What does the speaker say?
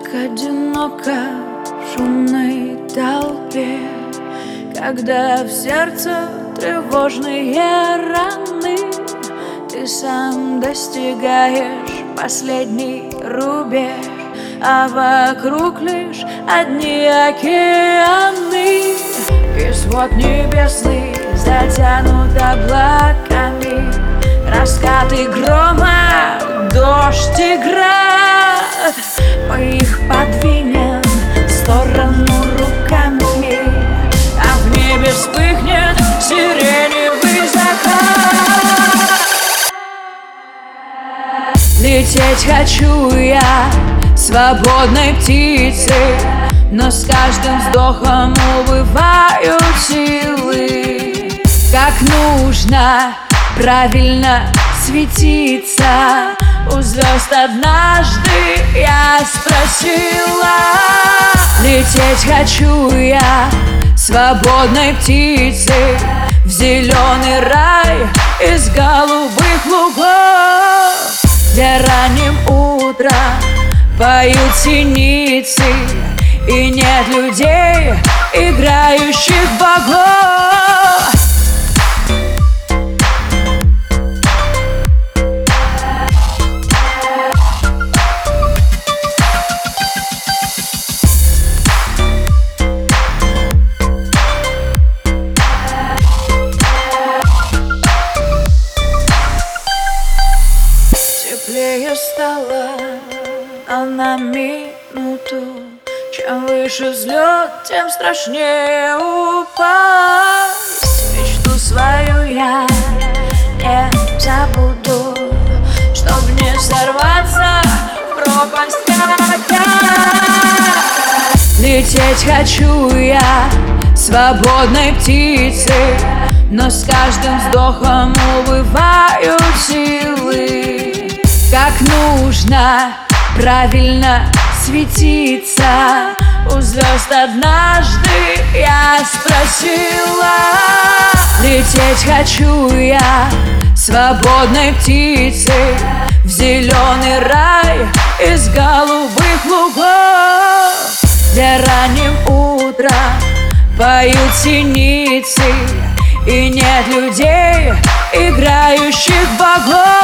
одиноко в шумной толпе, когда в сердце тревожные раны. Ты сам достигаешь последний рубеж, а вокруг лишь одни океаны. И свод небесный затянут облаками, раскаты грома, дождь и град. Мы их подвинем в сторону руками, а в небе вспыхнет сиреневый закат. Лететь хочу я свободной птицей, но с каждым вздохом убывают силы. Как нужно правильно светиться, у звезд однажды я спросила. Лететь хочу я свободной птицей в зеленый рай из голубых лугов, где ранним утром поют синицы, и нет людей, играющих богов. Теплее стало, а на минуту. Чем выше взлет, тем страшнее упасть. Мечту свою я не забуду, чтоб не сорваться в пропасть опять. Лететь хочу я свободной птицей, но с каждым вздохом убывают силы. Как нужно правильно светиться, у звезд однажды я спросила. Лететь хочу я свободной птицей в зеленый рай из голубых лугов, где ранним утром поют синицы, и нет людей, играющих богов.